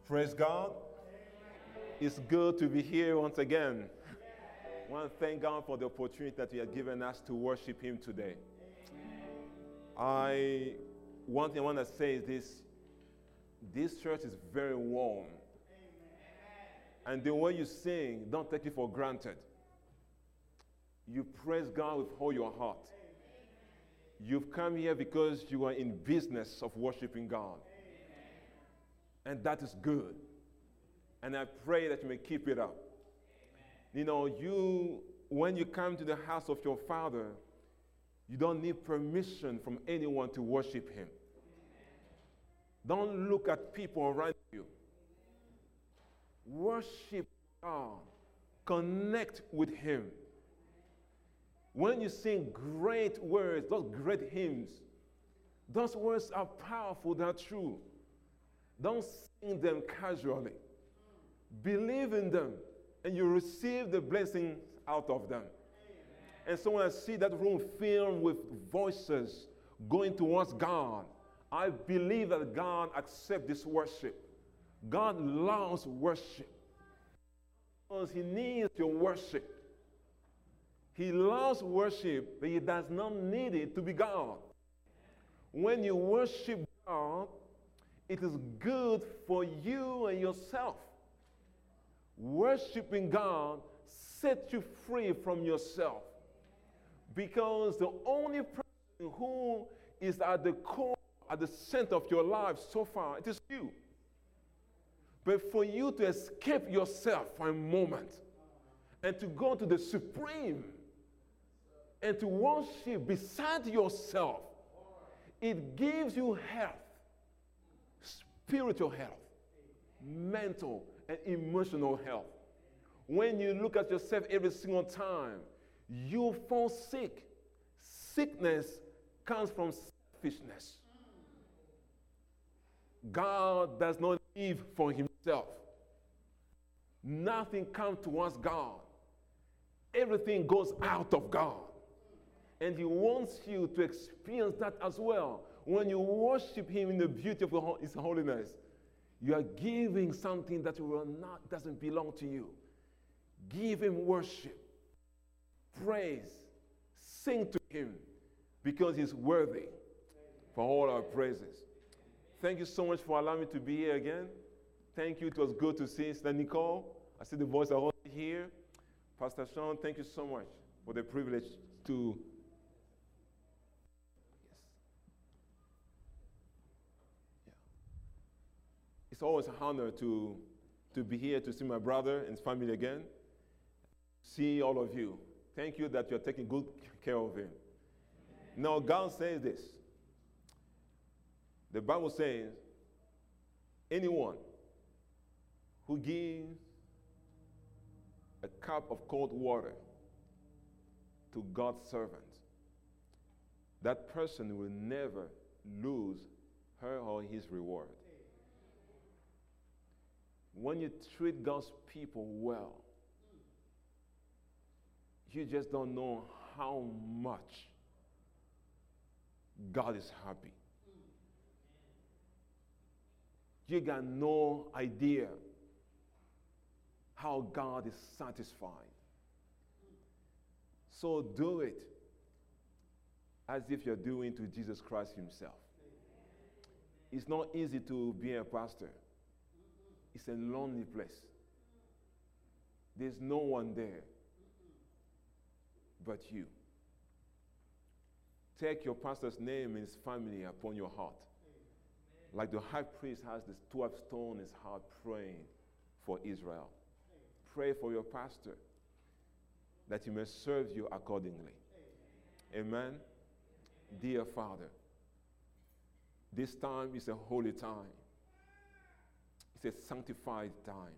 Praise God. It's good to be here once again. I want to thank God for the opportunity that He has given us to worship Him today. One thing I want to say is this church is very warm. And the way you sing, don't take it for granted. You praise God with all your heart. You've come here because you are in business of worshiping God. And that is good. And I pray that you may keep it up. You know, when you come to the house of your Father, you don't need permission from anyone to worship Him. Don't look at people around you. Worship God. Connect with Him. When you sing great words, those great hymns, those words are powerful, they're true. Don't sing them casually. Believe in them, and you receive the blessing out of them. And so when I see that room filled with voices going towards God, I believe that God accepts this worship. God loves worship because He needs your worship. He loves worship, but He does not need it to be God. When you worship God, it is good for you and yourself. Worshiping God sets you free from yourself, because the only person who is at the core, at the center of your life so far, it is you. But for you to escape yourself for a moment and to go to the supreme and to worship beside yourself, it gives you health, spiritual health, mental and emotional health. When you look at yourself every single time, you fall sick. Sickness comes from selfishness. God does not live for Himself. Nothing comes towards God. Everything goes out of God. And He wants you to experience that as well. When you worship Him in the beauty of His holiness, you are giving something that doesn't belong to you. Give Him worship, praise, sing to Him, because He's worthy for all our praises. Thank you so much for allowing me to be here again. Thank you. It was good to see Sister Nicole. I see the voice are all here. Pastor Sean, thank you so much for the privilege to. It's always an honor to be here, to see my brother and his family again. See all of you. Thank you that you're taking good care of him. Now, God says this. The Bible says, anyone who gives a cup of cold water to God's servant, that person will never lose her or his reward. When you treat God's people well, you just don't know how much God is happy. You got no idea how God is satisfied. So do it as if you're doing to Jesus Christ Himself. It's not easy to be a pastor. It's a lonely place. There's no one there but you. Take your pastor's name and his family upon your heart. Like the high priest has this 12 stone in his heart praying for Israel. Pray for your pastor that he may serve you accordingly. Amen. Dear Father, this time is a holy time. It's a sanctified time.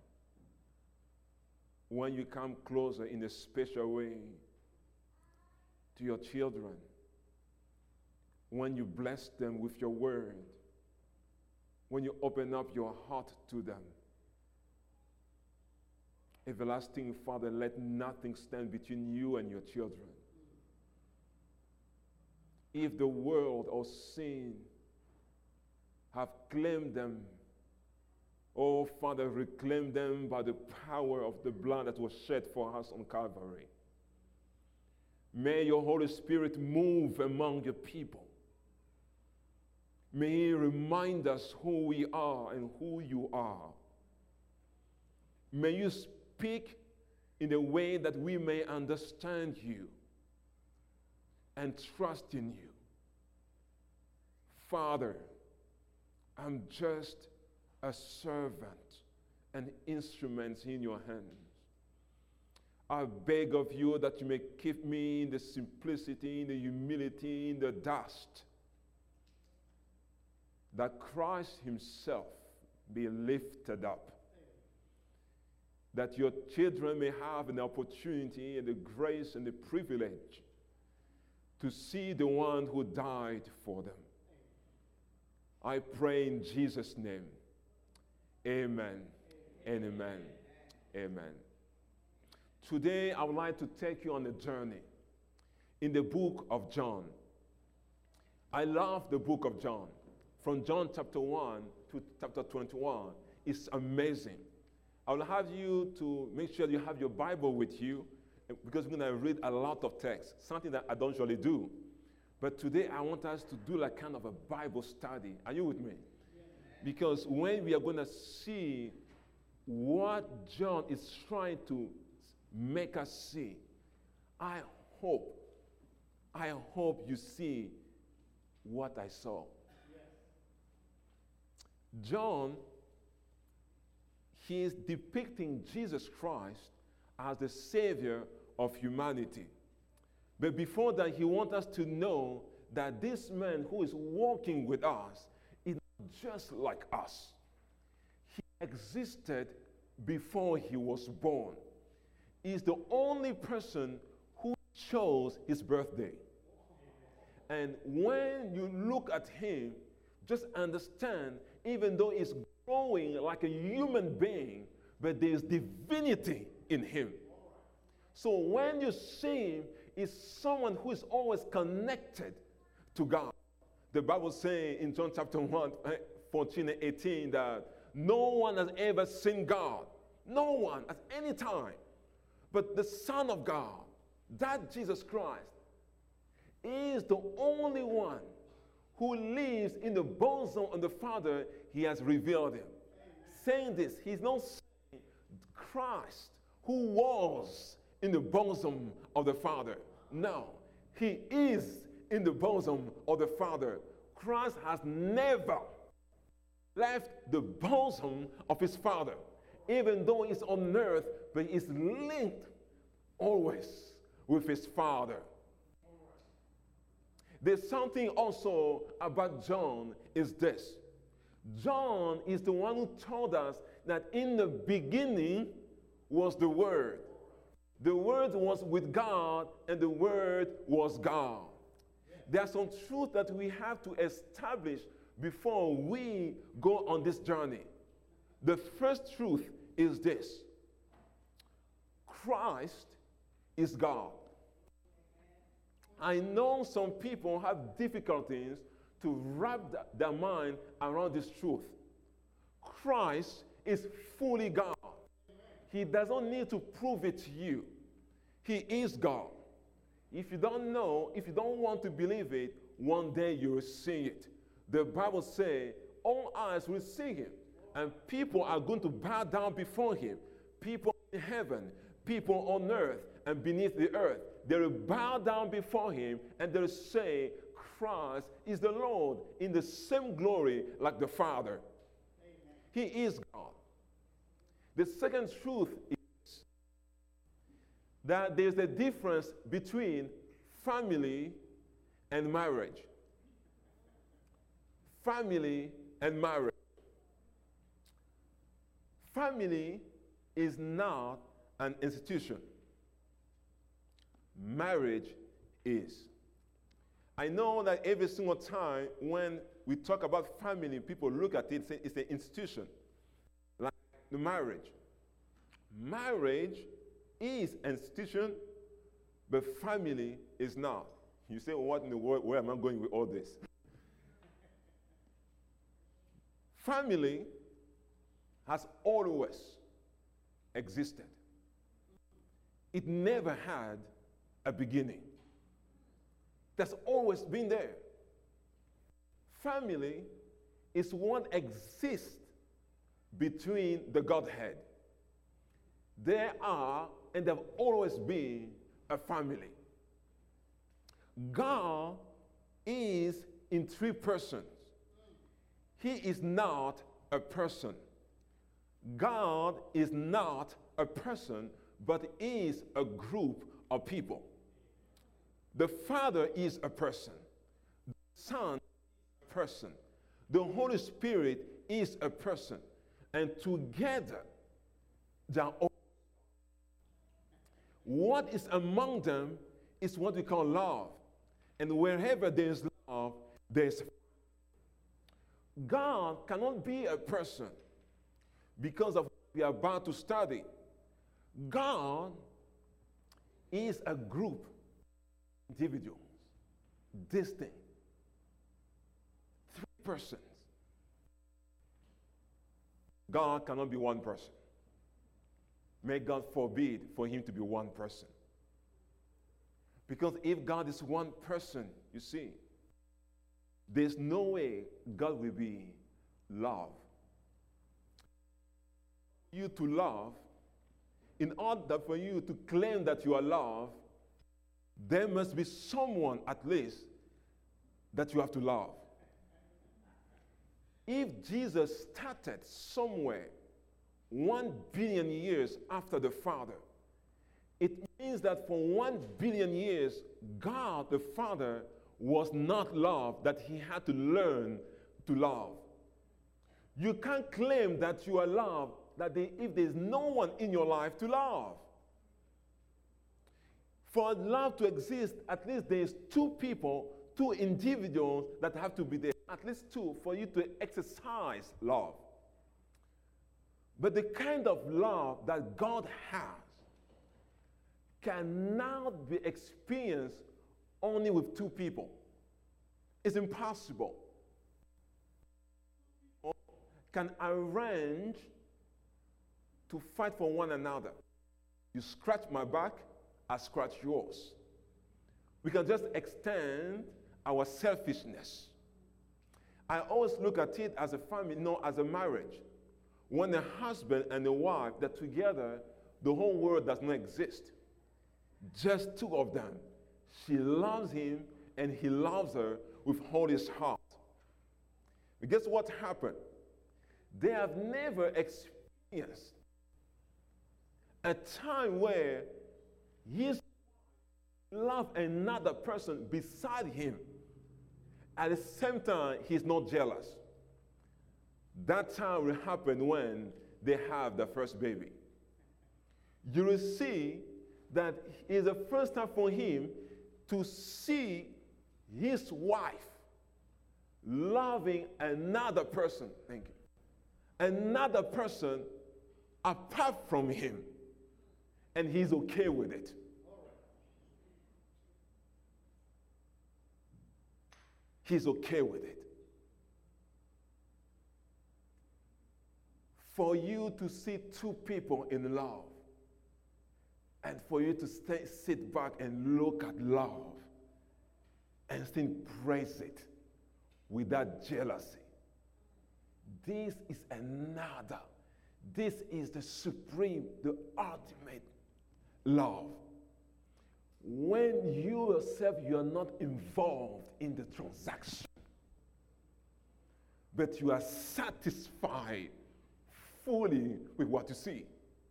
When you come closer in a special way to your children, when you bless them with your word, when you open up your heart to them. Everlasting Father, let nothing stand between you and your children. If the world or sin have claimed them Oh, Father, reclaim them by the power of the blood that was shed for us on Calvary. May your Holy Spirit move among your people. May He remind us who we are and who you are. May you speak in a way that we may understand you and trust in you. Father, I'm just a servant, an instrument in your hands. I beg of you that you may keep me in the simplicity, in the humility, in the dust, that Christ Himself be lifted up, that your children may have an opportunity and the grace and the privilege to see the one who died for them. I pray in Jesus' name. Amen and amen. Amen. Today, I would like to take you on a journey in the book of John. I love the book of John. From John chapter 1 to chapter 21, it's amazing. I will have you to make sure you have your Bible with you, because we're going to read a lot of text, something that I don't usually do. But today, I want us to do like kind of a Bible study. Are you with me? Because when we are going to see what John is trying to make us see, I hope you see what I saw. John, he is depicting Jesus Christ as the Savior of humanity. But before that, he wants us to know that this man who is walking with us is just like us. He existed before he was born. He's the only person who chose his birthday. And when you look at him, just understand, even though he's growing like a human being, but there's divinity in him. So when you see him, he's someone who is always connected to God. The Bible says in John chapter 1, 14 and 18 that no one has ever seen God. No one at any time. But the Son of God, that Jesus Christ, is the only one who lives in the bosom of the Father. He has revealed him. Saying this, he's not saying Christ who was in the bosom of the Father. No, he is in the bosom of the Father. Christ has never left the bosom of his Father, even though he's on earth, but he's linked always with his Father. There's something also about John is this. John is the one who told us that in the beginning was the Word. The Word was with God, and the Word was God. There's some truth that we have to establish before we go on this journey. The first truth is this: Christ is God. I know some people have difficulties to wrap their mind around this truth. Christ is fully God. He doesn't need to prove it to you. He is God. If you don't know, if you don't want to believe it, one day you will see it. The Bible says all eyes will see him, and people are going to bow down before him. People in heaven, people on earth, and beneath the earth. They will bow down before him, and they will say, Christ is the Lord, in the same glory like the Father. Amen. He is God. The second truth is that there's a difference between family and marriage. Family and marriage. Family is not an institution. Marriage is. I know that every single time when we talk about family, people look at it and say it's an institution, like the marriage. Marriage is an institution, but family is not. You say, well, what in the world, where am I going with all this? Family has always existed. It never had a beginning. That's always been there. Family is what exists between the Godhead. There are and there have always been a family. God is in three persons. He is not a person. God is not a person, but is a group of people. The Father is a person. The Son is a person. The Holy Spirit is a person. And together, they are all. What is among them is what we call love. And wherever there is love, there is. God cannot be a person because of what we are about to study. God is a group of individuals, distinct, three persons. God cannot be one person. May God forbid for him to be one person. Because if God is one person, you see, there's no way God will be love. You to love, in order for you to claim that you are loved, there must be someone at least that you have to love. If Jesus started somewhere 1 billion years after the Father, it means that for 1 billion years, God the Father was not loved, that he had to learn to love. You can't claim that you are loved if there's no one in your life to love. For love to exist, at least there's two people, two individuals that have to be there, at least two, for you to exercise love. But the kind of love that God has cannot be experienced only with two people. It's impossible. Can arrange to fight for one another. You scratch my back, I scratch yours. We can just extend our selfishness. I always look at it as a family, not as a marriage. When a husband and a wife, they're together, the whole world does not exist. Just two of them. She loves him and he loves her with all his heart. But guess what happened? They have never experienced a time where his love another person beside him. At the same time, he's not jealous. That time will happen when they have the first baby. You will see that it's the first time for him to see his wife loving another person. Thank you. Another person apart from him. And he's okay with it. He's okay with it. For you to see two people in love, and for you to sit back and look at love and still praise it without jealousy. This is another. This is the supreme, the ultimate love. When you yourself, you are not involved in the transaction, but you are satisfied fully with what you see.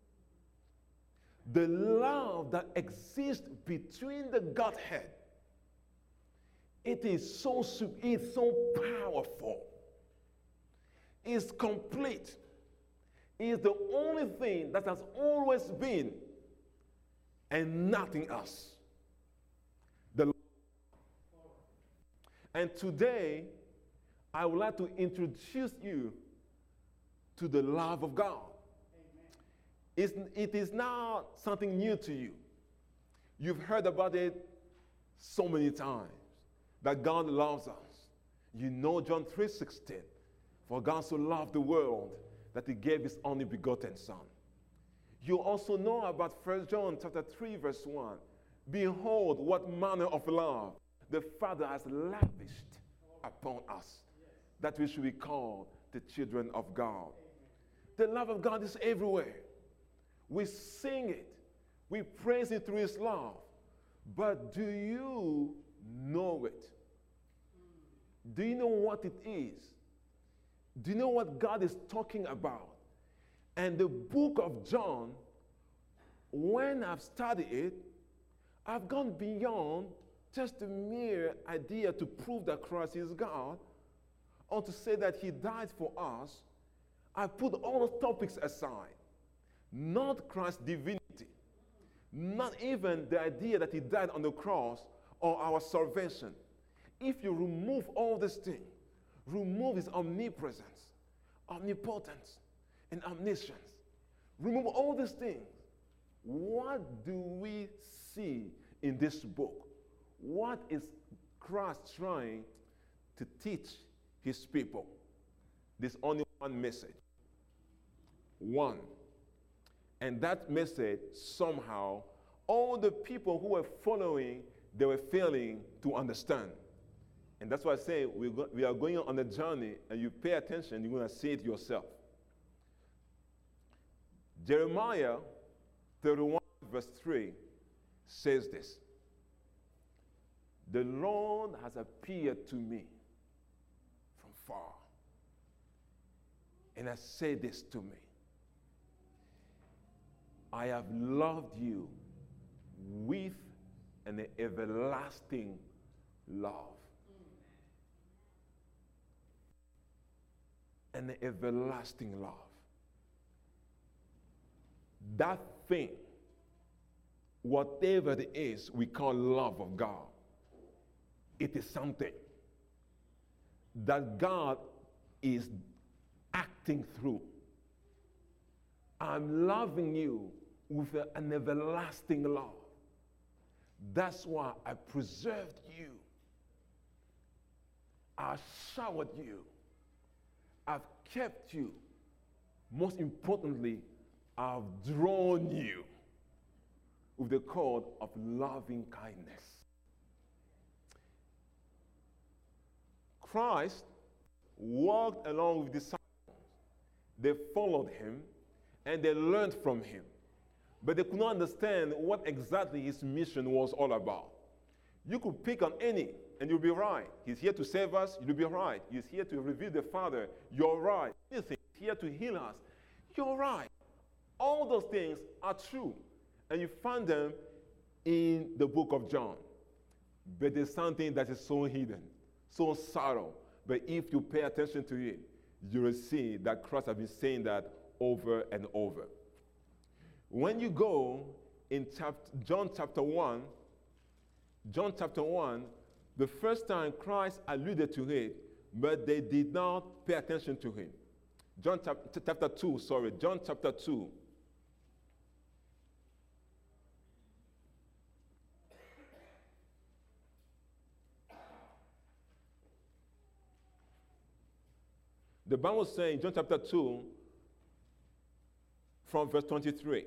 The love that exists between the Godhead, it is so powerful. It's complete. It's the only thing that has always been and nothing else. And today, I would like to introduce you to the love of God. It is not something new to you. You've heard about it so many times, that God loves us. You know John 3:16, for God so loved the world that he gave his only begotten Son. You also know about 1 John chapter 3, verse 1. Behold, what manner of love the Father has lavished upon us, that we should be called the children of God. The love of God is everywhere. We sing it. We praise it through his love. But do you know it? Do you know what it is? Do you know what God is talking about? And the book of John, when I've studied it, I've gone beyond just a mere idea to prove that Christ is God, or to say that he died for us. I put all those topics aside. Not Christ's divinity, not even the idea that he died on the cross or our salvation. If you remove all these things, remove his omnipresence, omnipotence, and omniscience, remove all these things, what do we see in this book? What is Christ trying to teach his people? There's only one message. One. And that message, somehow, all the people who were following, they were failing to understand. And that's why I say we are going on a journey, and you pay attention, you're going to see it yourself. Jeremiah 31, verse 3 says this. The Lord has appeared to me from far, and has said this to me. I have loved you with an everlasting love. An everlasting love. That thing, whatever it is we call love of God, it is something that God is acting through. I'm loving you with an everlasting love. That's why I preserved you. I showered you. I've kept you. Most importantly, I've drawn you with the cord of loving kindness. Christ walked along with disciples. They followed him and they learned from him. But they could not understand what exactly his mission was all about. You could pick on any and you'll be right. He's here to save us, you'll be right. He's here to reveal the Father, you're right. Anything, he's here to heal us, you're right. All those things are true. And you find them in the book of John. But there's something that is so hidden, so subtle. But if you pay attention to it, you will see that Christ has been saying that over and over. When you go in John chapter 1, the first time Christ alluded to it, but they did not pay attention to him. John chapter 2. The Bible says in John chapter 2, from verse 23.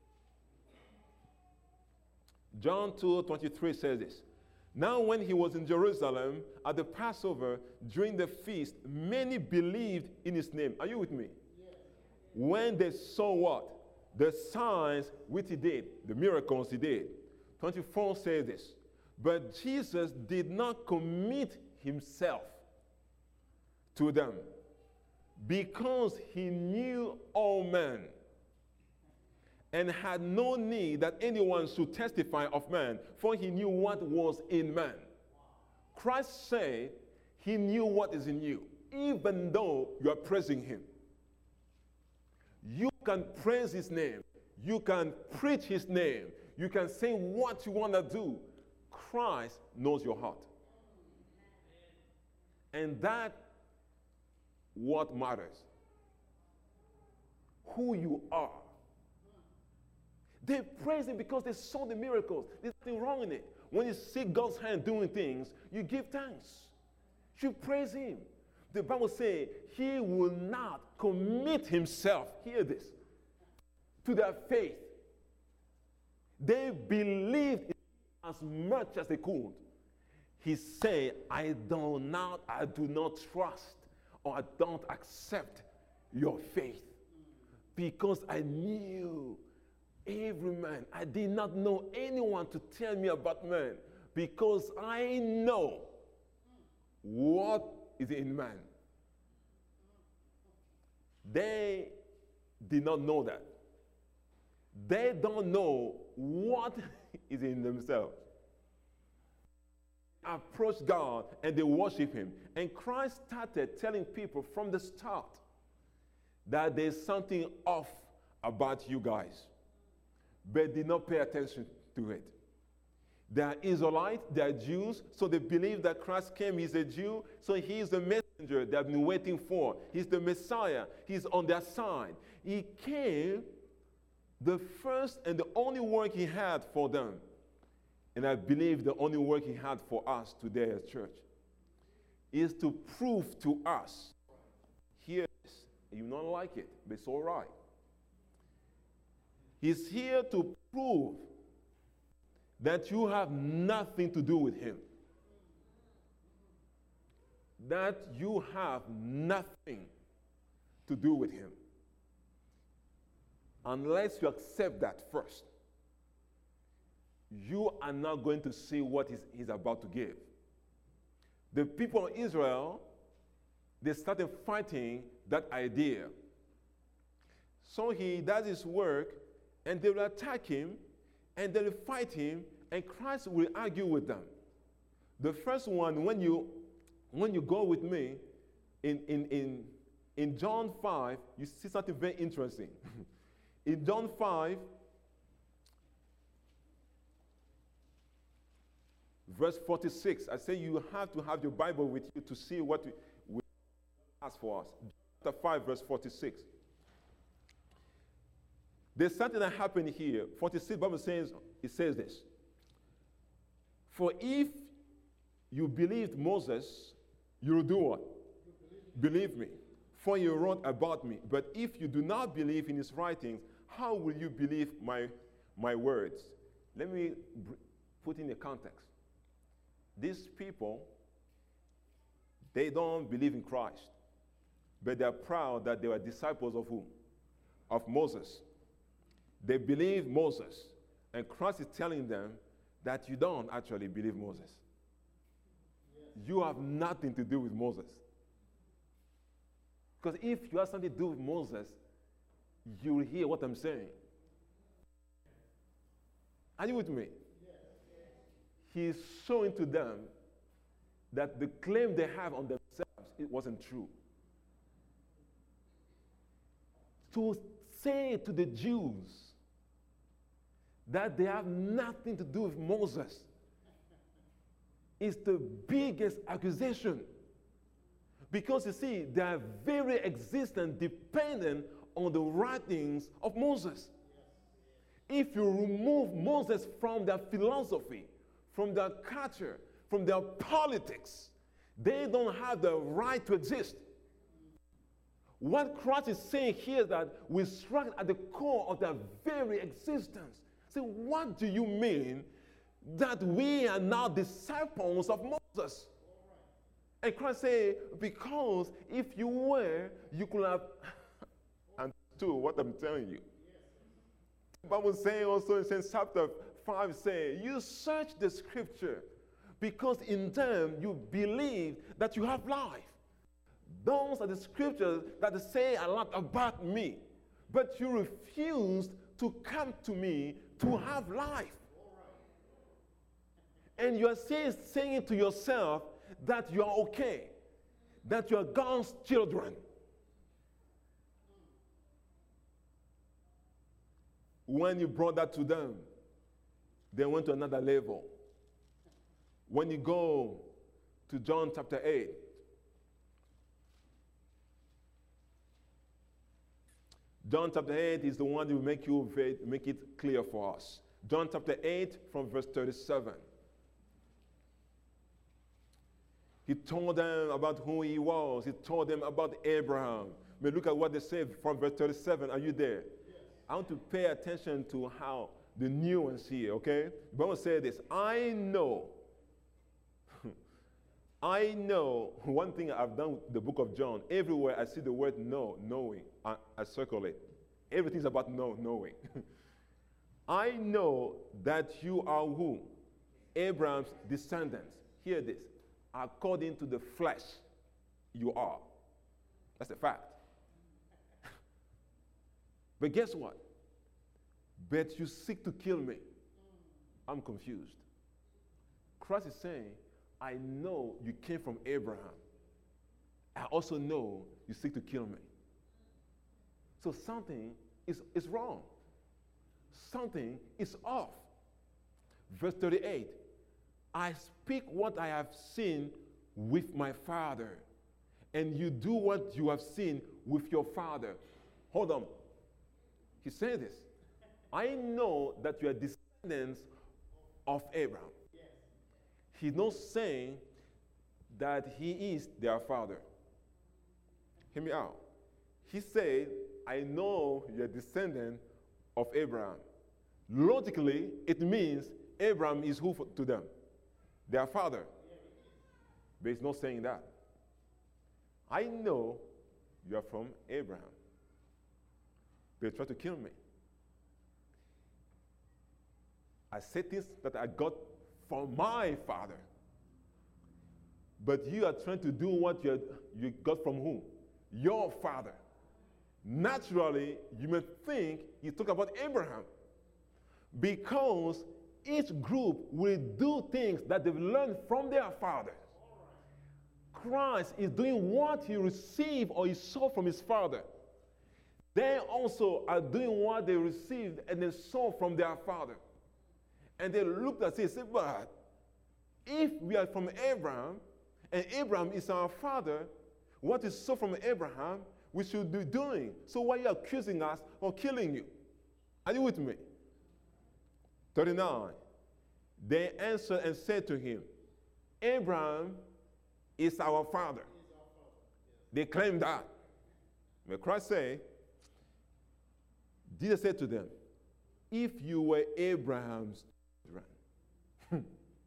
John 2:23 says this. Now when he was in Jerusalem at the Passover during the feast, many believed in his name. Are you with me? Yes. When they saw what? The signs which he did, the miracles he did. 24 says this. But Jesus did not commit himself to them because he knew all men and had no need that anyone should testify of man, for he knew what was in man. Christ said he knew what is in you, even though you are praising him. You can praise his name. You can preach his name. You can say what you want to do. Christ knows your heart. And that what matters. Who you are. They praise him because they saw the miracles. There's nothing wrong in it. When you see God's hand doing things, you give thanks. You praise him. The Bible says he will not commit himself, hear this, to their faith. They believed as much as they could. He said, I do not trust or I don't accept your faith because I knew every man. I did not know anyone to tell me about man because I know what is in man. They did not know that. They don't know what is in themselves. Approach God and they worship him. And Christ started telling people from the start that there's something off about you guys, but did not pay attention to it. They are Israelites, they are Jews, so they believe that Christ came, he's a Jew, so he is the messenger they have been waiting for. He's the Messiah, he's on their side. He came, the first and the only work he had for them, and I believe the only work he had for us today as church, is to prove to us, here, you don't like it, but it's all right. He's here to prove that you have nothing to do with him. That you have nothing to do with him. Unless you accept that first, you are not going to see what he's about to give. The people of Israel, they started fighting that idea. So he does his work, and they will attack him, and they will fight him, and Christ will argue with them. The first one, when you go with me, in John 5, you see something very interesting. In John 5, verse 46, I say you have to have your Bible with you to see what we ask for us. Chapter 5, verse 46. There's something that happened here. 46, Bible says, it says this. For if you believed Moses, you'll do what? Believe me, for he wrote about me. But if you do not believe in his writings, how will you believe my words? Let me put in a context. These people, they don't believe in Christ, but they're proud that they were disciples of whom? Of Moses. They believe Moses, and Christ is telling them that you don't actually believe Moses. You have nothing to do with Moses. Because if you have something to do with Moses, you will hear what I'm saying. Are you with me? He's showing to them that the claim they have on themselves, it wasn't true. To say to the Jews that they have nothing to do with Moses is the biggest accusation. Because you see, their very existence dependent on the writings of Moses. If you remove Moses from their philosophy, from their culture, from their politics, they don't have the right to exist. What Christ is saying here is that we strike at the core of their very existence. So what do you mean that we are now disciples of Moses? And Christ said, because if you were, you could have understood what I'm telling you. The Bible saying also in chapter 5, saying, you search the scripture because in them you believe that you have life. Those are the scriptures that say a lot about me, but you refused to come to me to have life. And you are saying to yourself that you are okay, that you are God's children. When you brought that to them, they went to another level. When you go to John chapter 8, John chapter 8 is the one that will make it clear for us. John chapter 8 from verse 37. He told them about who he was. He told them about Abraham. But look at what they say from verse 37. Are you there? Yes. I want to pay attention to how the nuance here, okay? The Bible says this. I know. I know. One thing I've done with the book of John, everywhere I see the word know, knowing, I circle it. Everything's about knowing. I know that you are who? Abraham's descendants. Hear this. According to the flesh, you are. That's a fact. But guess what? But you seek to kill me. I'm confused. Christ is saying, I know you came from Abraham. I also know you seek to kill me. So something is wrong. Something is off. Verse 38, I speak what I have seen with my father, and you do what you have seen with your father. Hold on. He said this. I know that you are descendants of Abraham. Yes. He's not saying that he is their father. Hear me out. He said, I know you're a descendant of Abraham. Logically, it means Abraham is who to them? Their father. But he's not saying that. I know you are from Abraham. They try to kill me. I said things that I got from my father. But you are trying to do what you got from who? Your father. Naturally, you may think you talk about Abraham. Because each group will do things that they've learned from their father. Christ is doing what he received or he saw from his father. They also are doing what they received and they saw from their father. And they looked at it and said, but if we are from Abraham, and Abraham is our father, what is so from Abraham, we should be doing. So why are you accusing us of killing you? Are you with me? 39. They answered and said to him, Abraham is our father. They claimed that. But Christ said, Jesus said to them, if you were Abraham's children,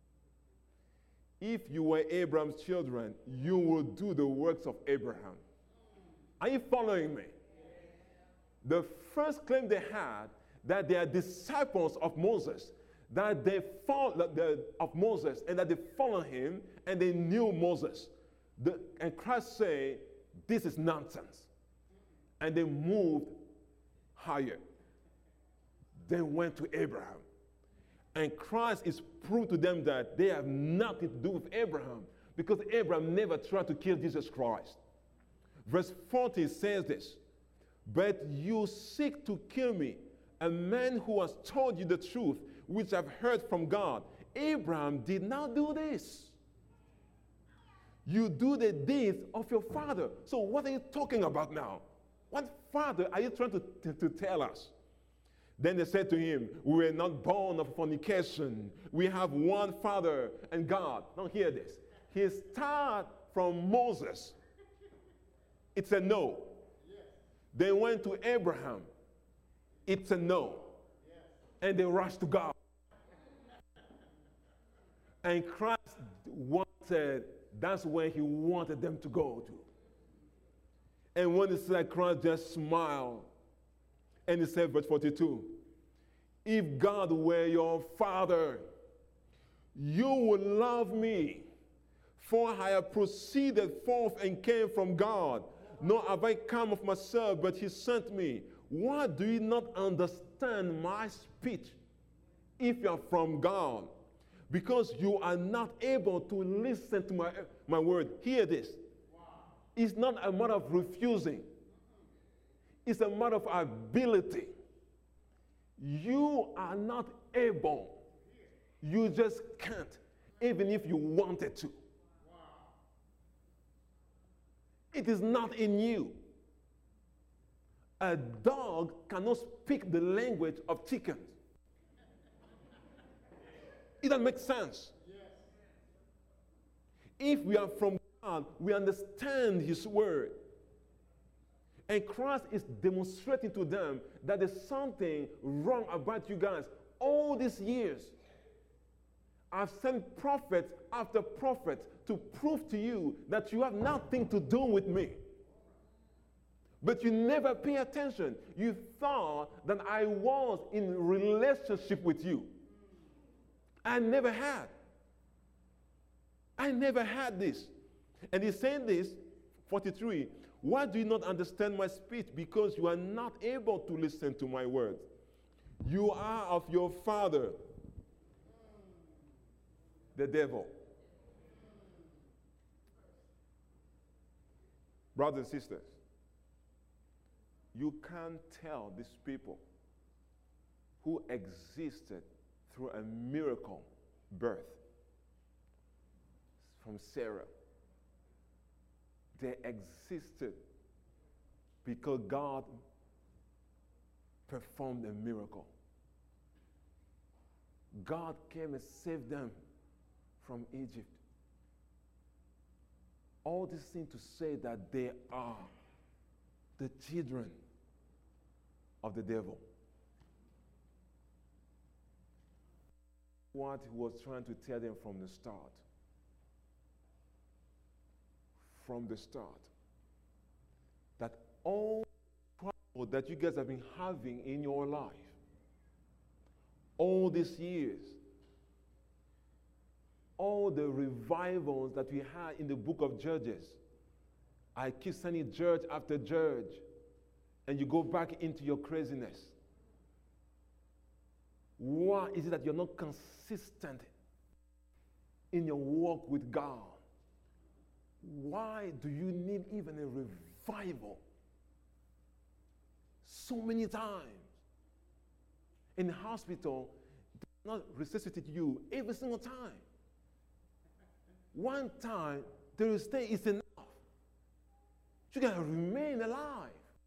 if you were Abraham's children, you will do the works of Abraham. Are you following me? The first claim they had, that they are disciples of Moses, that they of Moses, and that they followed him, and they knew Moses. And Christ said, this is nonsense. And they moved higher. They went to Abraham. And Christ is proved to them that they have nothing to do with Abraham, because Abraham never tried to kill Jesus Christ. Verse 40 says this, but you seek to kill me, a man who has told you the truth, which I've heard from God. Abraham did not do this. You do the deeds of your father. So what are you talking about now? What father are you trying to tell us? Then they said to him, we were not born of fornication. We have one Father and God. Now hear this. He started from Moses. It's a no. Yes. They went to Abraham. It's a no. Yes. And they rushed to God. And Christ wanted, that's where he wanted them to go to. And when he said, Christ just smiled. And he said, verse 42, if God were your father, you would love me, for I have proceeded forth and came from God. Nor have I come of myself, but he sent me. Why do you not understand my speech if you are from God? Because you are not able to listen to my word. Hear this. Wow. It's not a matter of refusing. It's a matter of ability. You are not able. You just can't, even if you wanted to. Wow. It is not in you. A dog cannot speak the language of chickens. It doesn't make sense. Yes. If we are from God, we understand His word. And Christ is demonstrating to them that there's something wrong about you guys. All these years, I've sent prophet after prophet to prove to you that you have nothing to do with me. But you never pay attention. You thought that I was in relationship with you. I never had. I never had this. And he's saying this, 43, why do you not understand my speech? Because you are not able to listen to my words. You are of your father, the devil. Brothers and sisters, you can't tell these people who existed through a miracle birth from Sarah. They existed because God performed a miracle. God came and saved them from Egypt. All these things to say that they are the children of the devil. What he was trying to tell them from the start. From the start. That all trouble that you guys have been having in your life, all these years, all the revivals that we had in the book of Judges, I keep sending judge after judge, and you go back into your craziness. Why is it that you're not consistent in your walk with God? Why do you need even a revival? So many times in the hospital, they not resuscitate you every single time. One time, they will say it's enough. You gotta remain alive.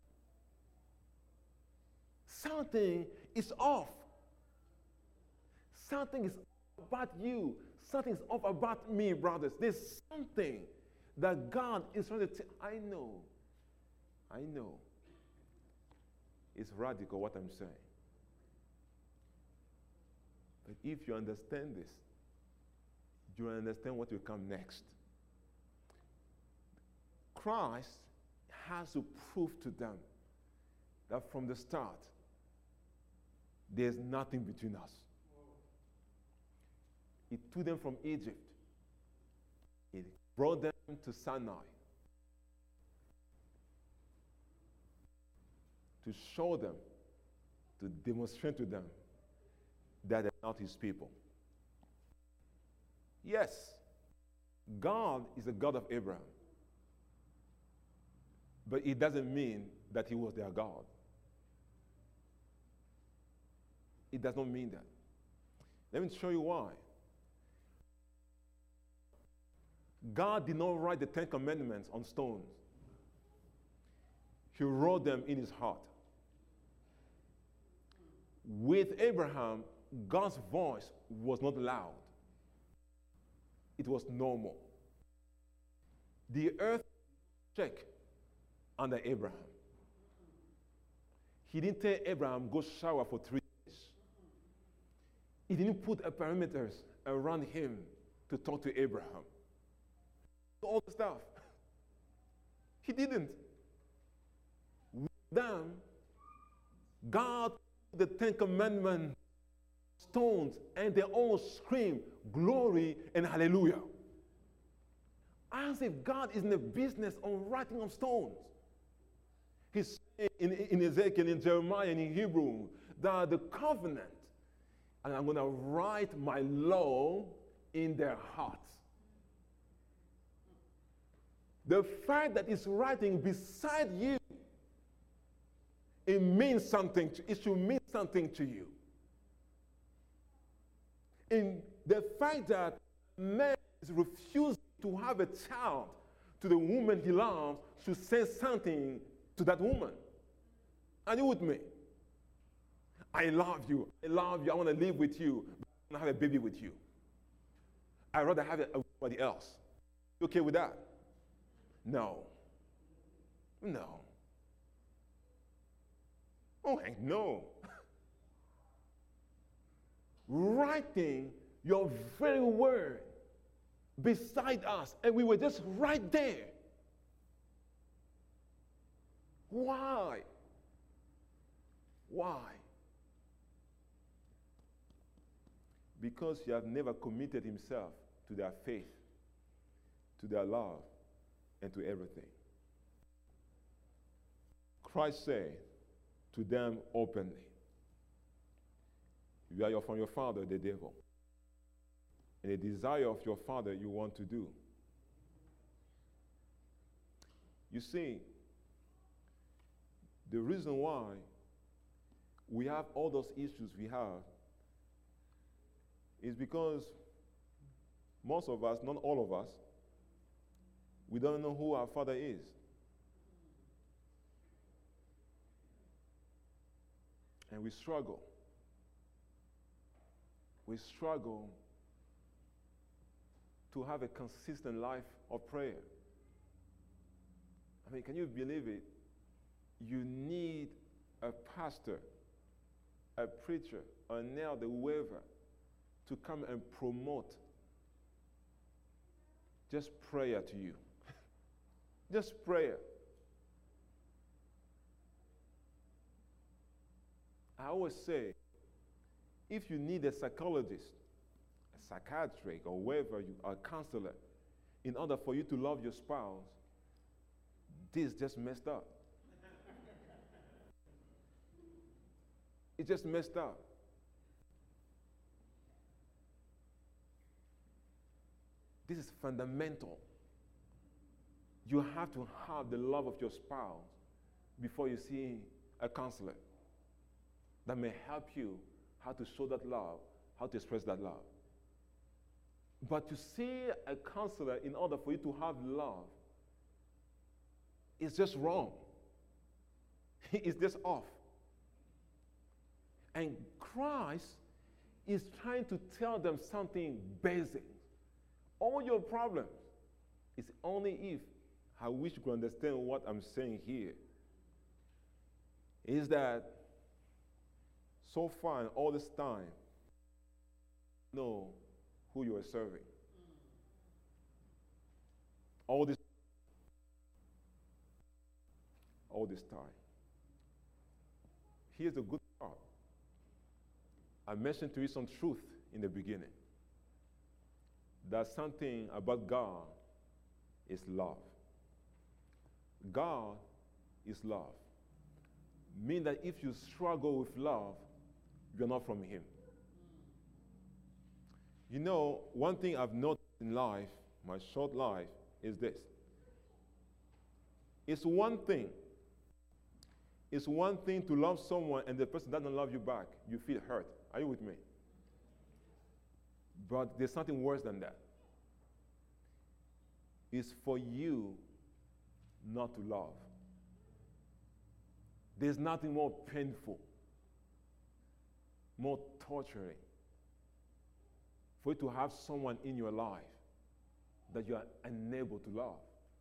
Something is off. Something is off about you. Something is off about me, brothers. There's something that God is trying to tell. I know. It's radical what I'm saying. But if you understand this, you understand what will come next. Christ has to prove to them that from the start, there's nothing between us. He took them from Egypt. He brought them to Sinai to show them, to demonstrate to them that they're not his people. Yes, God is a God of Abraham. But it doesn't mean that he was their God. It does not mean that. Let me show you why. God did not write the 10 Commandments on stones. He wrote them in his heart. With Abraham, God's voice was not loud. It was normal. The earth shook under Abraham. He didn't tell Abraham, go shower for 3 days. He didn't put a perimeters around him to talk to Abraham. All the stuff. He didn't. With them, God put the 10 Commandments, stones, and they all scream glory and hallelujah. As if God is in the business of writing on stones. He's saying in Ezekiel, in Jeremiah, and in Hebrew, that the covenant, and I'm going to write my law in their hearts. The fact that it's writing beside you, it means something. It should mean something to you. In the fact that man is refusing to have a child to the woman he loves should say something to that woman. Are you with me? I love you. I love you. I want to live with you. But I want to have a baby with you. I'd rather have it with somebody else. You okay with that? No. No. Oh, heck no. Writing your very word beside us, and we were just right there. Why? Why? Because you have never committed himself to their faith, to their love, and to everything. Christ said to them openly, you are from your father, the devil. And the desire of your father you want to do. You see, the reason why we have all those issues we have is because most of us, not all of us, we don't know who our father is. And we struggle. We struggle to have a consistent life of prayer. I mean, can you believe it? You need a pastor, a preacher, an elder, whoever, to come and promote just prayer to you. Just prayer. I always say, if you need a psychologist, a psychiatrist, or whoever, a counselor, in order for you to love your spouse, this just messed up. It just messed up. This is fundamental. You have to have the love of your spouse before you see a counselor that may help you how to show that love, how to express that love. But to see a counselor in order for you to have love is just wrong. It's just off. And Christ is trying to tell them something basic. All your problems is only if I wish you could understand what I'm saying here. Is that so far in all this time, know who you are serving. All this time. Here's the good part. I mentioned to you some truth in the beginning. That something about God is love. God is love. Meaning that if you struggle with love, you're not from Him. You know, one thing I've noticed in life, my short life, is this. It's one thing to love someone and the person doesn't love you back. You feel hurt. Are you with me? But there's something worse than that. It's for you not to love. There's nothing more painful, more torturing, for you to have someone in your life that you are unable to love.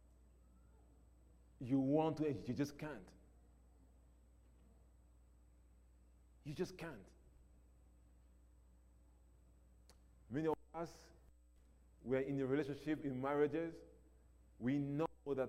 You want to, you just can't. You just can't. Many of us, we're in a relationship, in marriages, we know that,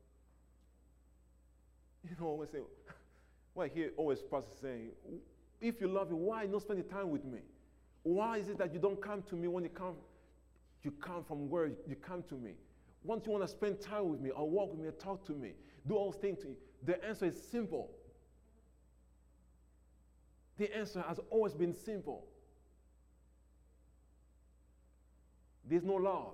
we say, well, I hear always pastors saying, if you love me, why not spend the time with me? Why is it that you don't come to me when you come from where you come to me? Once you want to spend time with me, or walk with me, or talk to me, do all those things to you. The answer is simple. The answer has always been simple. There's no love.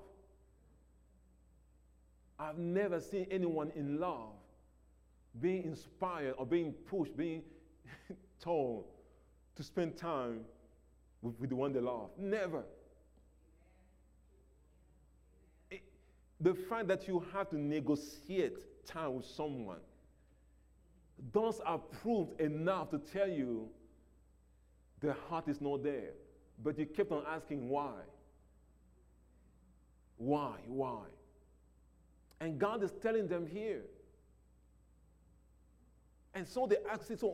I've never seen anyone in love being inspired or being pushed, being told to spend time with the one they love. Never. The fact that you have to negotiate time with someone, those are proof enough to tell you the heart is not there. But you kept on asking why. Why? And God is telling them here. And so they ask, so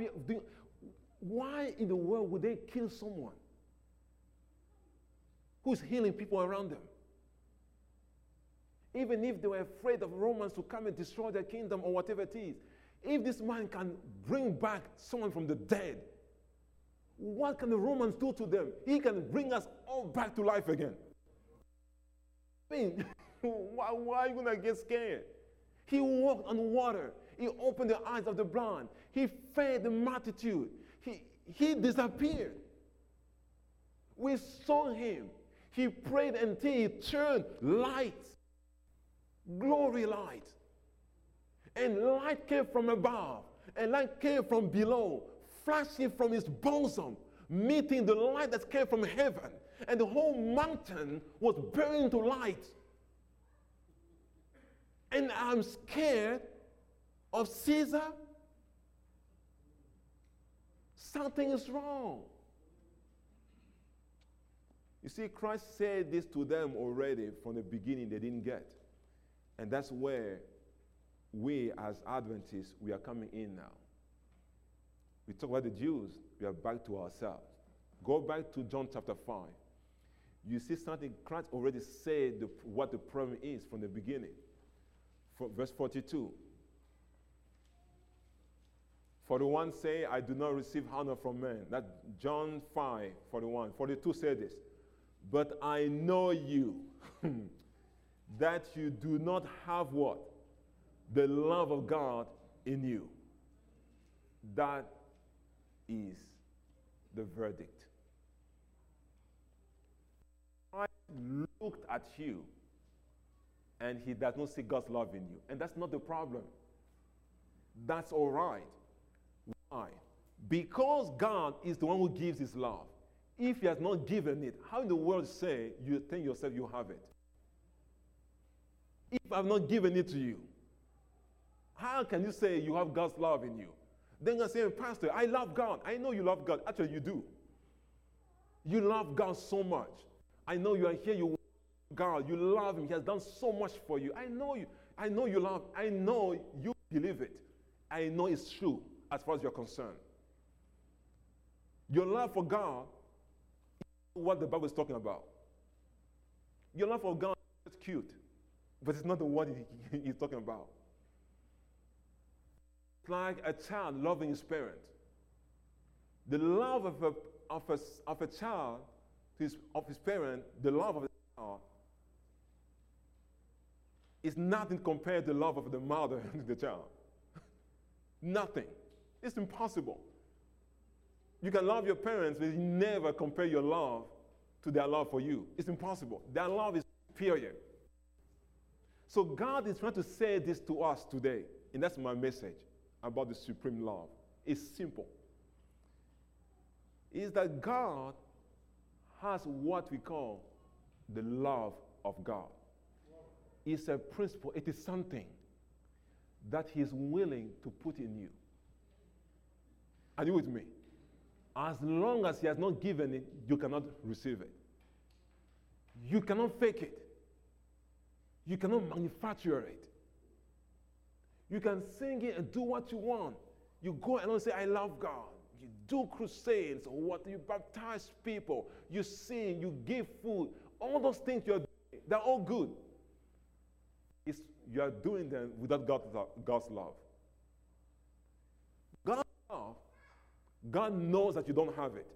why in the world would they kill someone who's healing people around them? Even if they were afraid of Romans to come and destroy their kingdom or whatever it is, if this man can bring back someone from the dead, what can the Romans do to them? He can bring us all back to life again. I mean, why are you going to get scared? He walked on water. He opened the eyes of the blind. He fed the multitude. He disappeared. We saw him. He prayed until he turned light, glory light. And light came from above, and light came from below, flashing from his bosom, meeting the light that came from heaven. And the whole mountain was burning to light. And I'm scared of Caesar. Something is wrong. You see, Christ said this to them already from the beginning they didn't get. And that's where we as Adventists, we are coming in now. We talk about the Jews, we are back to ourselves. Go back to John chapter 5. You see something Christ already said what the problem is from the beginning. Verse 42. For the one say, I do not receive honor from men. That's John 5, 41. 42 said this. But I know you, that you do not have what? The love of God in you. That is the verdict. I looked at you, and he does not see God's love in you. And that's not the problem. That's all right. Why? Because God is the one who gives his love. If he has not given it, how in the world say you think yourself you have it? If I've not given it to you, how can you say you have God's love in you? Then you say, Pastor, I love God. I know you love God. Actually, you do. You love God so much. I know you are here, you love God. You love him. He has done so much for you. I know you. I know you love. I know you believe it. I know it's true as far as you're concerned. Your love for God is what the Bible is talking about. Your love for God is cute, but it's not the one he's talking about. It's like a child loving his parent. The love of a child of his parent, the love of the child, is nothing compared to the love of the mother and the child. Nothing. It's impossible. You can love your parents, but you never compare your love to their love for you. It's impossible. Their love is superior. So God is trying to say this to us today, and that's my message about the supreme love. It's simple. It's that God has what we call the love of God. It's a principle. It is something that he is willing to put in you. Are you with me? As long as he has not given it, you cannot receive it. You cannot fake it. You cannot manufacture it. You can sing it and do what you want. You go and say, I love God. You do crusades or what, you baptize people, you sing, you give food. All those things you're doing, they're all good. You are doing them without God's love. God's love, God knows that you don't have it.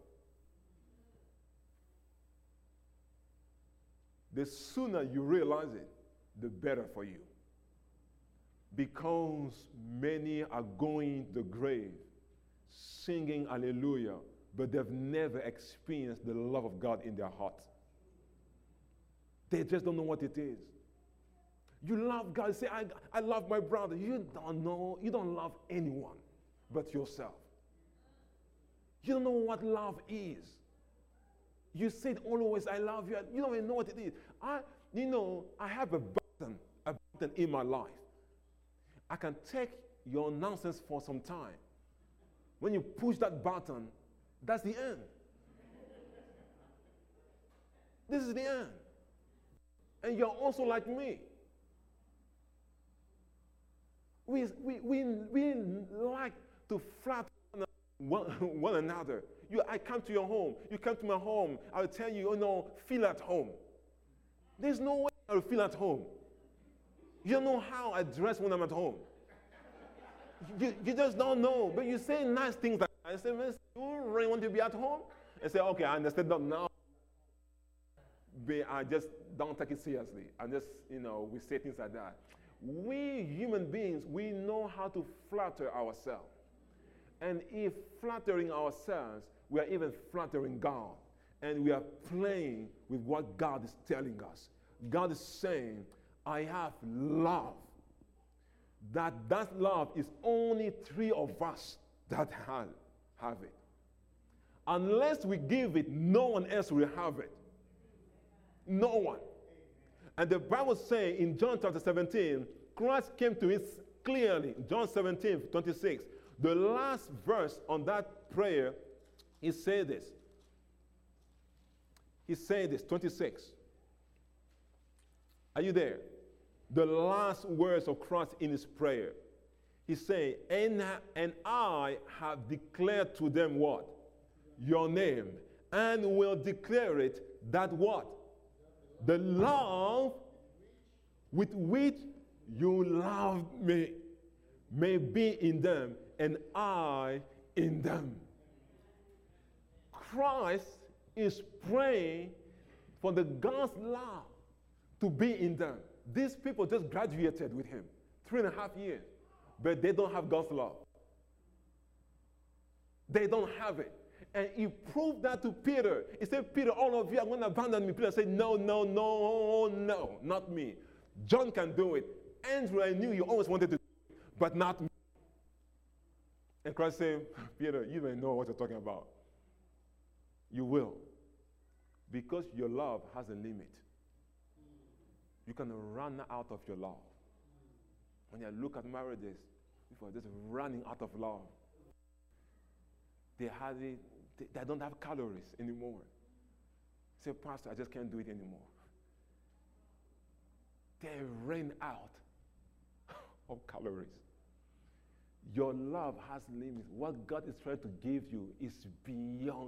The sooner you realize it, the better for you. Because many are going to the grave singing hallelujah, but they've never experienced the love of God in their heart. They just don't know what it is. You love God. You say, I love my brother. You don't know. You don't love anyone but yourself. You don't know what love is. You said always, I love you. You don't even know what it is. I have a button in my life. I can take your nonsense for some time. When you push that button, that's the end. This is the end. And you're also like me. We like to flatter one another. I come to your home. You come to my home. I'll tell you, feel at home. There's no way I'll feel at home. You don't know how I dress when I'm at home. You just don't know. But you say nice things like that. I say, man, you really want to be at home? I say, okay, I understand that now. But I just don't take it seriously. I just, we say things like that. We human beings, we know how to flatter ourselves. And if flattering ourselves, we are even flattering God. And we are playing with what God is telling us. God is saying, I have love. That love is only 3 of us that have it. Unless we give it, no one else will have it. No one. And the Bible says in John chapter 17, Christ came to it clearly. John 17:26. The last verse on that prayer, he said this. He said this, 26. Are you there? The last words of Christ in his prayer. He said, and I have declared to them what? Your name. And will declare it that what? The love with which you loved me may be in them and I in them. Christ is praying for the God's love to be in them. These people just graduated with him 3.5 years, but they don't have God's love. They don't have it. And he proved that to Peter. He said, Peter, all of you are going to abandon me. Peter said, no, not me. John can do it. Andrew, I knew you always wanted to do it, but not me. And Christ said, Peter, you may know what you're talking about. You will. Because your love has a limit. You can run out of your love. When you look at marriages, people are just running out of love. They don't have calories anymore. Say, Pastor, I just can't do it anymore. They ran out of calories. Your love has limits. What God is trying to give you is beyond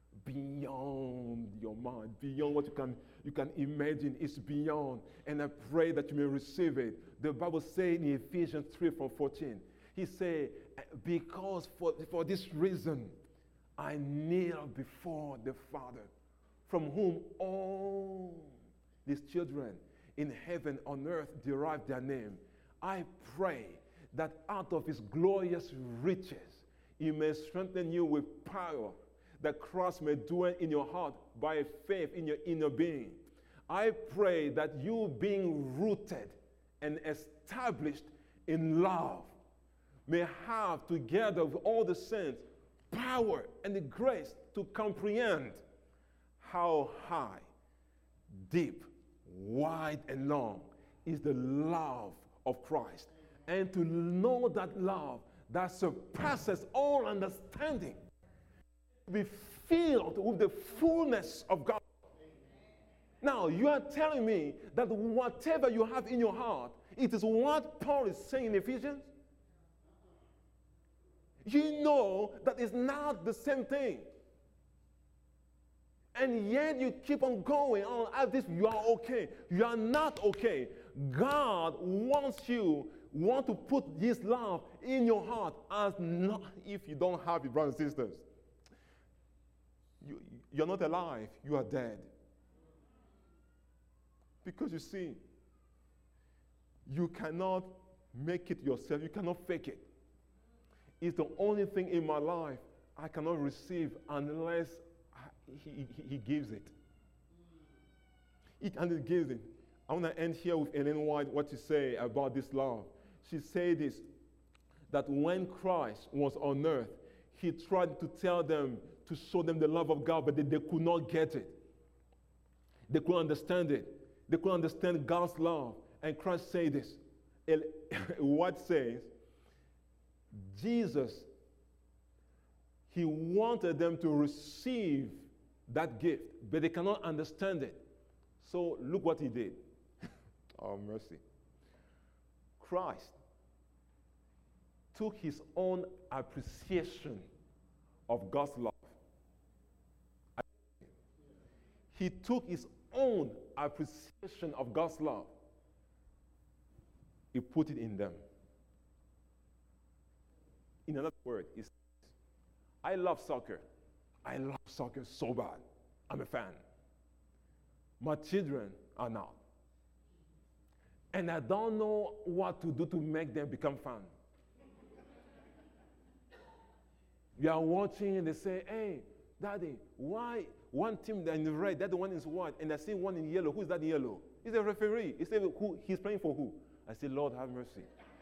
your mind, beyond what you can imagine. It's beyond. And I pray that you may receive it. The Bible says in Ephesians 3:14, he said, because for this reason, I kneel before the Father, from whom all these children in heaven on earth derive their name. I pray that out of his glorious riches, he may strengthen you with power, that Christ may dwell in your heart by faith in your inner being. I pray that you, being rooted and established in love, may have, together with all the saints, power and the grace to comprehend how high, deep, wide, and long is the love of Christ, and to know that love that surpasses all understanding, be filled with the fullness of God. Now, you are telling me that whatever you have in your heart, it is what Paul is saying in Ephesians? You know that it's not the same thing. And yet you keep on going on as if you are okay. You are not okay. God wants to put his love in your heart. As not, if you don't have it, brothers and sisters, you're not alive, you are dead. Because you see, you cannot make it yourself, you cannot fake it. It's the only thing in my life I cannot receive unless he gives it. And he gives it. I want to end here with Ellen White, what she say about this love. She said this, that when Christ was on earth, he tried to tell them, to show them the love of God, but they could not get it. They couldn't understand it. They couldn't understand God's love. And Christ said this. What says, Jesus, he wanted them to receive that gift, but they cannot understand it. So look what he did. Oh, mercy. Christ took his own appreciation of God's love. He took his own appreciation of God's love. He put it in them. In another word, he says, I love soccer. I love soccer so bad. I'm a fan. My children are not. And I don't know what to do to make them become fans. You are watching and they say, hey, Daddy, why one team is in red, the other one is white, and I see one in yellow? Who is that in yellow? He's a referee. He said, he's playing for who? I say, Lord, have mercy.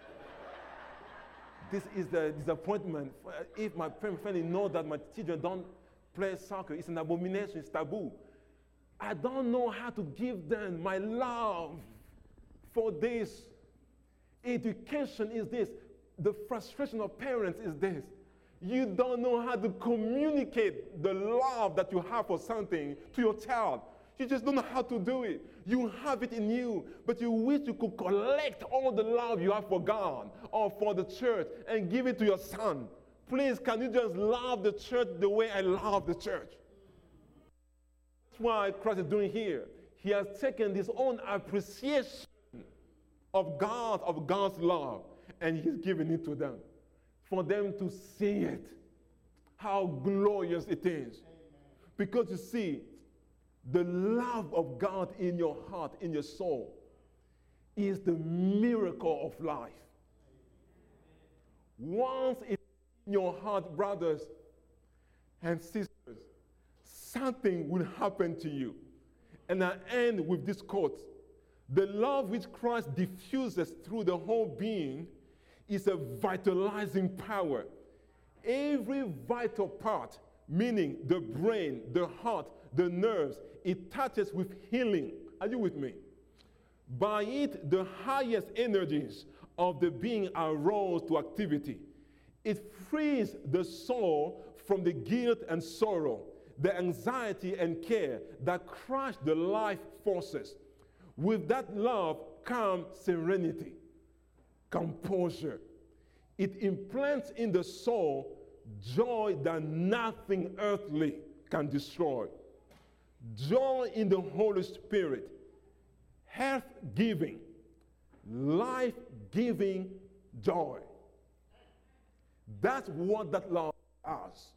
This is the disappointment. If my family know that my children don't play soccer, it's an abomination, it's taboo. I don't know how to give them my love for this. Education is this. The frustration of parents is this. You don't know how to communicate the love that you have for something to your child. You just don't know how to do it. You have it in you, but you wish you could collect all the love you have for God or for the church and give it to your son. Please, can you just love the church the way I love the church? That's what Christ is doing here. He has taken his own appreciation of God, of God's love, and he's given it to them for them to see it, how glorious it is. Because you see, the love of God in your heart, in your soul, is the miracle of life. Once it's in your heart, brothers and sisters, something will happen to you. And I end with this quote. The love which Christ diffuses through the whole being is a vitalizing power. Every vital part, meaning the brain, the heart, the nerves, it touches with healing. Are you with me? By it, the highest energies of the being arose to activity. It frees the soul from the guilt and sorrow, the anxiety and care that crush the life forces. With that love comes serenity, composure. It implants in the soul joy that nothing earthly can destroy. Joy in the Holy Spirit, health-giving, life-giving joy. That's what that love does.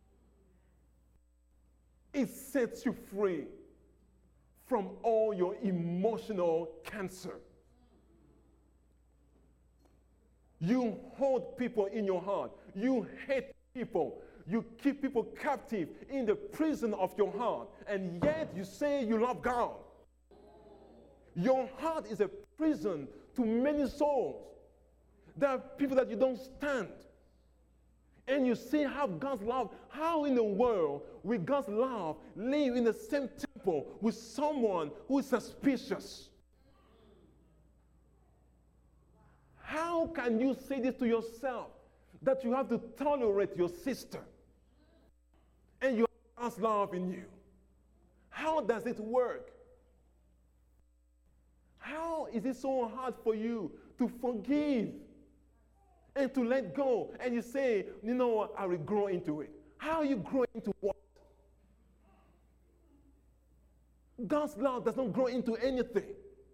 It sets you free from all your emotional cancer. You hold people in your heart. You hate people. You keep people captive in the prison of your heart. And yet you say you love God. Your heart is a prison to many souls. There are people that you don't stand. And you see how God's love, how in the world will God's love live in the same temple with someone who is suspicious? How can you say this to yourself, that you have to tolerate your sister and you have God's love in you? How does it work? How is it so hard for you to forgive and to let go? And you say, you know what, I will grow into it. How you grow into what? God's love does not grow into anything.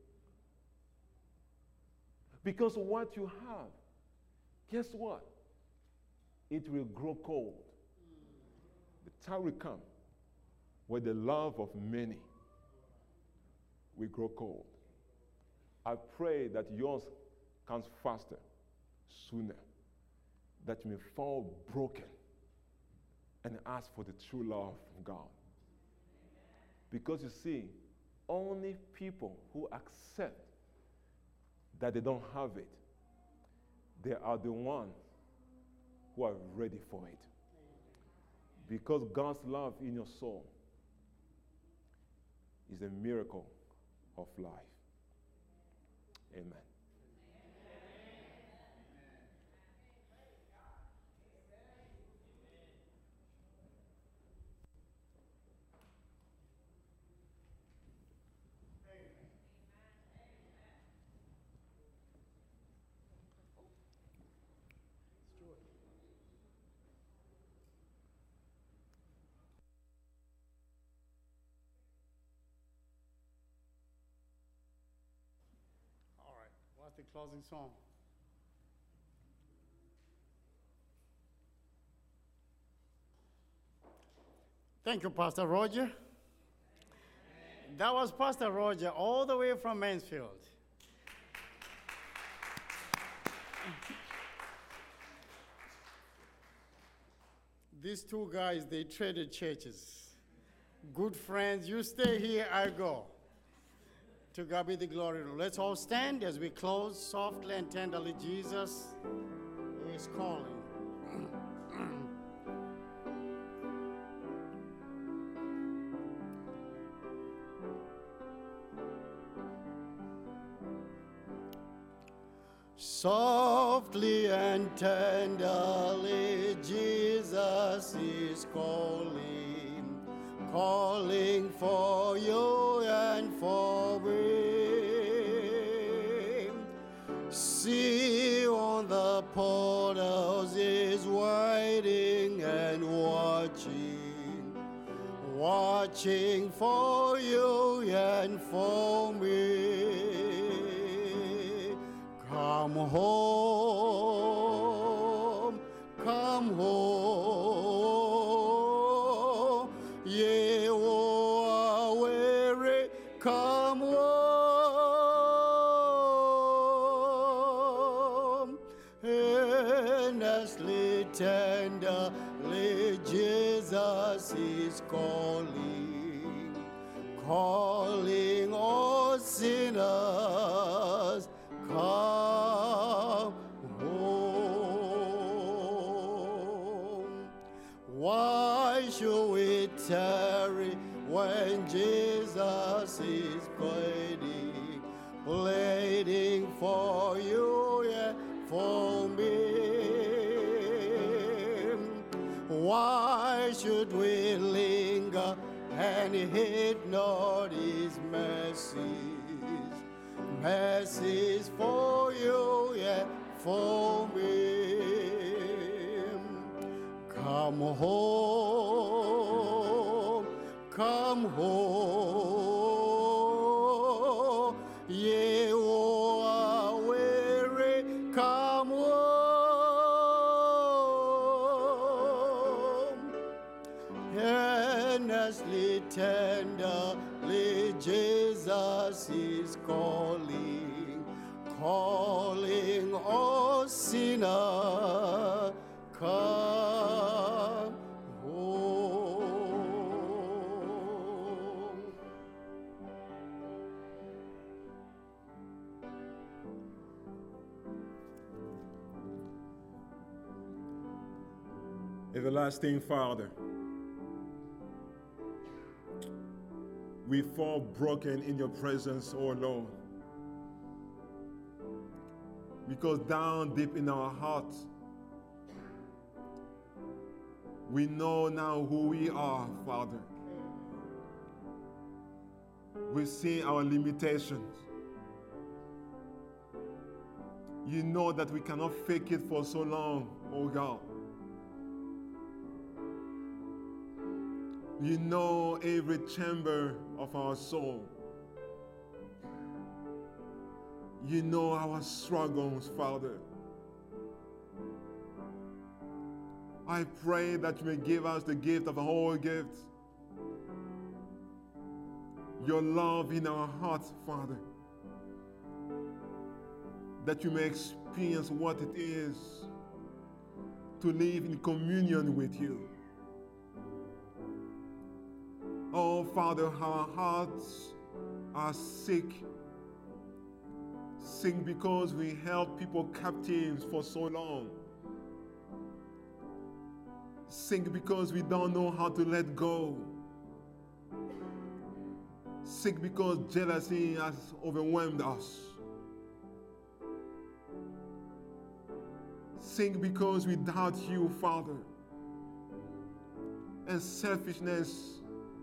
Because what you have, guess what? It will grow cold. The time will come where the love of many will grow cold. I pray that yours comes faster, sooner, that you may fall broken and ask for the true love of God. Because you see, only people who accept that they don't have it, they are the ones who are ready for it. Because God's love in your soul is a miracle of life. Amen. the closing song. Thank you, Pastor Roger. That was Pastor Roger all the way from Mansfield. These two guys, they traded churches. Good friends, you stay here, I go. To God be the glory. Let's all stand as we close softly and tenderly. Jesus is calling. Softly and tenderly, Jesus is calling, calling for you and for me. See on the portals is waiting and watching, watching for you and for me. Come home, come home, ye who are weary, come home. Earnestly, tenderly, Jesus is calling, calling all sinners, come home. Why should we tarry when Jesus is pleading, pleading for you and for me? Why should we linger and heed not his mercies? Mercies for you, yeah, for me. Come home, come home, ye who are weary, come home. Earnestly, tenderly, Jesus is calling, calling all sinners, come home. Everlasting Father, we fall broken in your presence, oh Lord. Because down deep in our hearts, we know now who we are, Father. We see our limitations. You know that we cannot fake it for so long, oh God. You know every chamber of our soul. You know our struggles, Father. I pray that you may give us the gift of all gifts. Your love in our hearts, Father. That you may experience what it is to live in communion with you. Oh, Father, our hearts are sick. Sick because we held people captives for so long. Sick because we don't know how to let go. Sick because jealousy has overwhelmed us. Sick because we doubt you, Father. And selfishness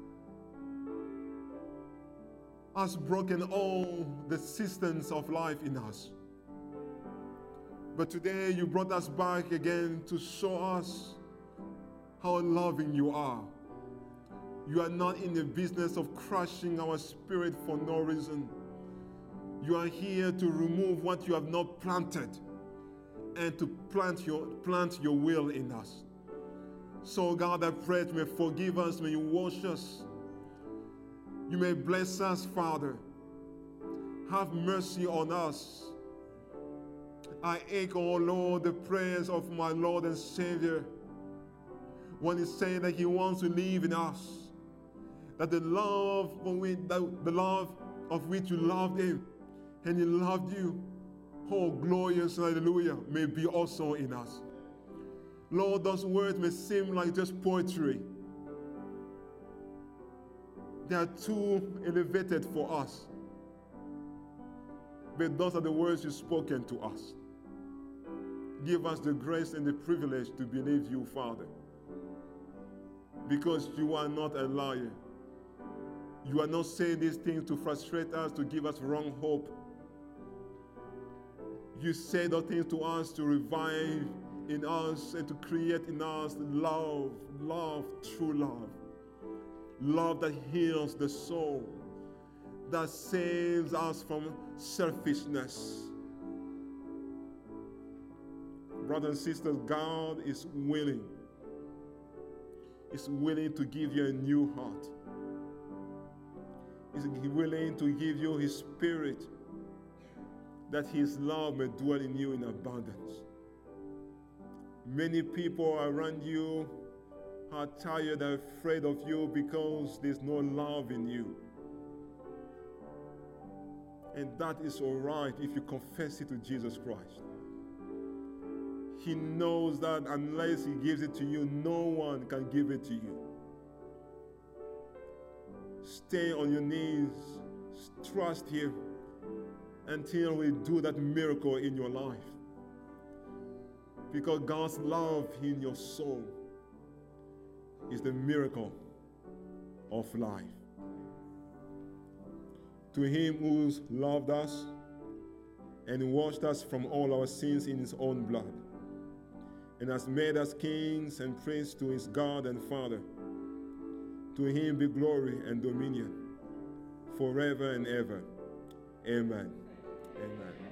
has broken all the systems of life in us. But today you brought us back again to show us how loving you are. You are not in the business of crushing our spirit for no reason. You are here to remove what you have not planted and to plant your will in us. So God, I pray that you may forgive us, may you wash us. You may bless us, Father. Have mercy on us. I echo, oh Lord, the prayers of my Lord and Savior when he said that he wants to live in us, that the love of which you loved him and he loved you, oh glorious hallelujah, may be also in us. Lord, those words may seem like just poetry. They are too elevated for us. But those are the words you've spoken to us. Give us the grace and the privilege to believe you, Father. Because you are not a liar. You are not saying these things to frustrate us, to give us wrong hope. You say those things to us to revive in us and to create in us love, true love. Love that heals the soul, that saves us from selfishness. Brothers and sisters, God is willing. He's willing to give you a new heart. He's willing to give you His Spirit, that His love may dwell in you in abundance. Many people around you are tired and afraid of you because there's no love in you. And that is all right if you confess it to Jesus Christ. He knows that unless He gives it to you, no one can give it to you. Stay on your knees, trust Him until we do that miracle in your life. Because God's love in your soul is the miracle of life. To Him who loved us and washed us from all our sins in His own blood, and has made us kings and priests to His God and Father, to Him be glory and dominion forever and ever. Amen. Amen.